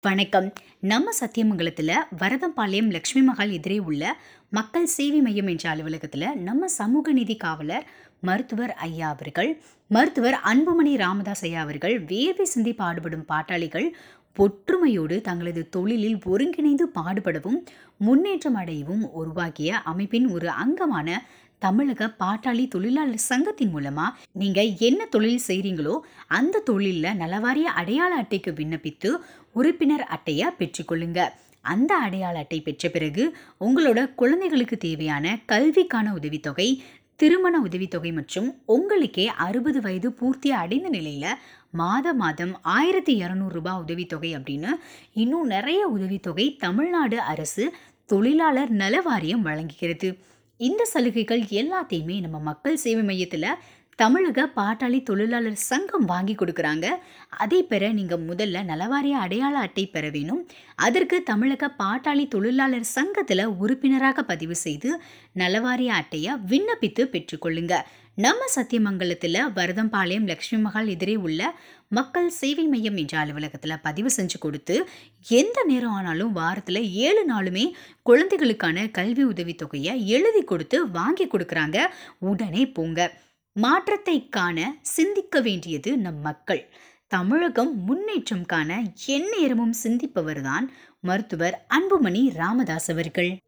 வணக்கம். நம்ம சத்தியமங்கலத்துல வரதம்பாளையம் லட்சுமி மகால் எதிரே உள்ள மக்கள் சேவை மையம் என்ற அலுவலகத்துல நம்ம சமூக நீதி காவலர் மருத்துவர் ஐயா அவர்கள், மருத்துவர் அன்புமணி ராமதாஸ் ஐயா அவர்கள் வேர்வை சிந்தி பாடுபடும் பாட்டாளிகள் ஒற்றுமையோடு தங்களது தொழிலில் ஒருங்கிணைந்து பாடுபடவும் முன்னேற்றம் அடையவும் உருவாக்கிய அமைப்பின் ஒரு அங்கமான தமிழக பாட்டாளி தொழிலாளர் சங்கத்தின் மூலமா நீங்க என்ன தொழில் செய்றீங்களோ அந்த தொழில்ல நலவாரிய அடையாள அட்டைக்கு விண்ணப்பித்து உறுப்பினர் அட்டையை பெற்றுக்கொள்ளுங்க. அந்த அடையாள அட்டை பெற்ற பிறகு உங்களோட குழந்தைகளுக்கு தேவையான கல்விக்கான உதவித்தொகை, திருமண உதவித்தொகை மற்றும் உங்களுக்கே 60 வயது பூர்த்தி அடைந்த நிலையில மாதம் 1200 ரூபாய் உதவித்தொகை அப்படின்னு இன்னும் நிறைய உதவித்தொகை தமிழ்நாடு அரசு தொழிலாளர் நல வாரியம் வழங்குகிறது. இந்த சலுகைகள் எல்லாத்தையுமே நம்ம மக்கள் சேவை மையத்துல தமிழக பாட்டாளி தொழிலாளர் சங்கம் வாங்கி கொடுக்குறாங்க. அதை பெற நீங்க முதல்ல நலவாரிய அடையாள அட்டை பெற வேணும். அதற்கு தமிழக பாட்டாளி தொழிலாளர் சங்கத்துல உறுப்பினராக பதிவு செய்து நலவாரிய அட்டையை விண்ணப்பித்து பெற்றுக்கொள்ளுங்க. நம்ம சத்தியமங்கலத்துல வரதம்பாளையம் லட்சுமி மகால் எதிரே உள்ள மக்கள் சேவை மையம் என்ற அலுவலகத்துல பதிவு செஞ்சு கொடுத்து எந்த நேரம் ஆனாலும் வாரத்துல 7 நாளுமே குழந்தைகளுக்கான கல்வி உதவித்தொகையை எழுதி கொடுத்து வாங்கி கொடுக்கறாங்க. உடனே போங்க. மாற்றத்தை காண சிந்திக்க வேண்டியது நம் மக்கள். தமிழகம் முன்னேற்றம் காண எந்நேரமும் சிந்திப்பவர்தான் மருத்துவர் அன்புமணி ராமதாஸ் அவர்கள்.